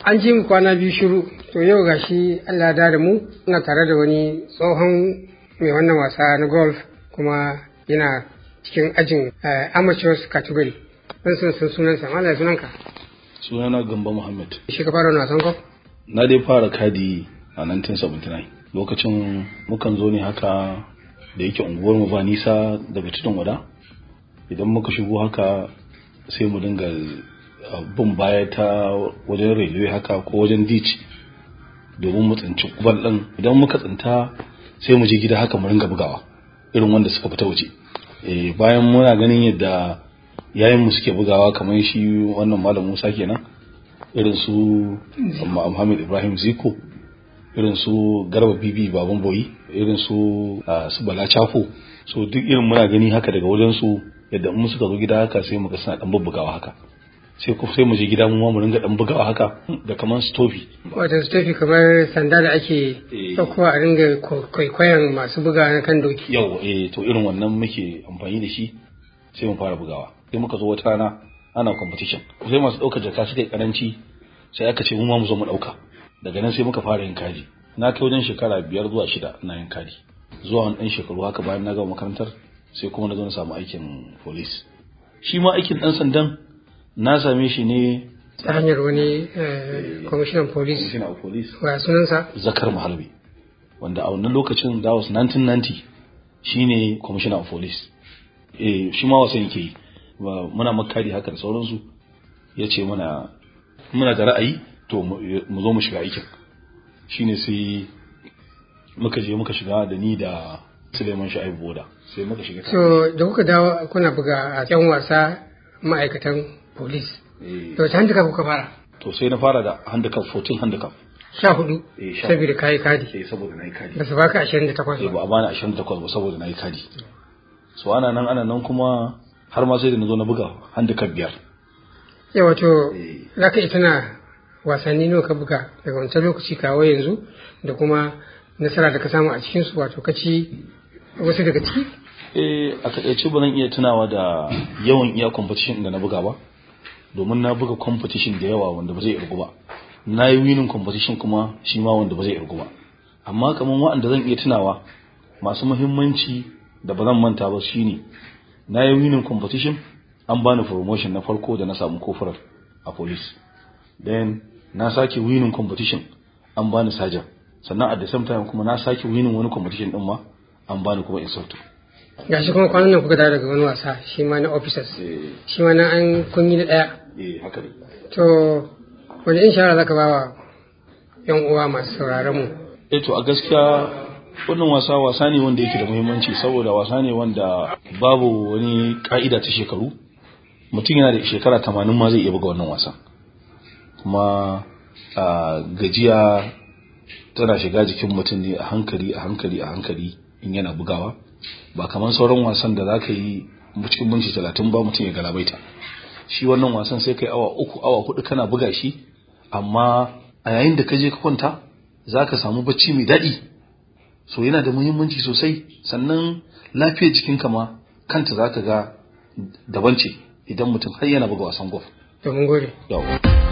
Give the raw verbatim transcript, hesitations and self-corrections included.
An ji mu kwana biyu shiru, to yau gashi Allah da da mu ina tare da wani tsohon mai wannan wasa na golf kuma yana cikin ajin amateurs category. Zan san san sunansa, mallam sunanka? Sunana Gambo Muhammad. Shi ka fara wasan golf? Na dai fara kadi a nineteen seventy-nine. Lokacin mukan zo ne haka da yake unguwar mu ba nisa daga tudun wada. Idan muka shigo haka sai mu dinga bin baya ta wajen railway haka ko wajen ditch domin mu tsinci kubal din. Idan muka tsinta sai mu je gida haka mu ringa bugawa irin wanda suka fita waje. Eh bayan muna ganin yadda yayin mu suke bugawa kamar shi wannan malam Musa kenan, irin su Muhammad Ibrahim Ziko, irin su Garba Bibi Baban Boyi, irin su su Bala Chafo. So duk irin muna gani haka daga wajen su yadda mu suka zo gida haka sai muka suna dan bubbugawa haka. Sai ku sai mu je gida mu ma mu ringa dan bugawa haka da kaman stofi. Wato stofi kamar sanda da ake daukowa a ringa kwaikwayon masu bugawa na kan doki. Yau eh to irin wannan muke amfani da shi sai mu fara bugawa. Sai muka zo wata rana ana competition. Sai masu daukar jaka suka yi karanci sai aka ce mu ma mu zo mu dauka. Daga nan sai muka fara yin kadi. Na kai wajen shekara biyar zuwa shida ina yin kadi. Zuwa wani dan shekaru haka bayan na gama makarantar sai kuma na zo na samu aikin police. Shi ma aikin dan sandan na same shi ne ta hanyar wani commissioner police. Commissioner of police. Wa sunansa? Zakar Mahalbi. Wanda a wannan lokacin that was nineteen ninety shine commissioner of police. Eh shi ma wasan yake yi. Muna makari haka da sauransu. Yace mana muna da ra'ayi to mu zo mu shiga aikin. Shine sai muka je muka shiga da ni da Suleiman Shaibu Boda. Sai muka shiga. So da kuka dawo kuna buga a yan wasa ma'aikatan police. To ta handicap kuka fara? To sai na fara da handicap fourteen handicap. Sha hudu. Saboda kai kadi. Eh saboda nayi kadi. Ba su baka ashirin da takwas ba. Ba a bani ashirin da takwas ba saboda nayi kadi. So ana nan ana nan kuma har ma sai da nazo na buga handicap biyar. Eh wato zaka ita na wasanni nawa ka buga daga wancan lokaci kawo yanzu da kuma nasara da ka samu a cikin su, wato kaci wasu daga ciki? Eh a takaice ba zan iya tunawa da yawan iya competition da na buga ba, domin na buga competition da yawa wanda ba zai irgu ba. Na yi winning competition kuma shi ma wanda ba zai irgu ba. Amma kaman waɗanda zan iya tunawa masu muhimmanci da ba zan manta ba shine na yi winning competition, an bani promotion na farko da na samu kofarar a police. Then na sake winning competition, an bani sergeant. Sannan at the same time kuma na sake winning wani competition din ma an bani kuma instructor. Gashi kuma kwanan nan kuka dawo daga wani wasa shi ma na officers. Shi ma na an kunyi da daya. Eh haka ne. To wani in shawara zaka bawa yan uwa masu sauraron mu? Eh to a gaskiya wannan wasa wasa ne wanda yake da muhimmanci, saboda wasa ne wanda babu wani ka'ida ta shekaru. Mutum yana da shekara tamanin ma zai iya buga wannan wasan. Kuma gajiya tana shiga jikin mutum ne a hankali a hankali a hankali in yana bugawa, ba kamar sauran wasan da zaka yi cikin minti talatin ba mutum ya galabaita. Shi wannan wasan sai kai awa uku awa hudu kana buga shi, amma a yayin da ka je ka kwanta zaka samu bacci mai daɗi. So yana da muhimmanci sosai, sannan lafiyar jikinka ma kanta zaka ga daban ce idan mutum har yana buga wasan golf. To mun gode. Yawa.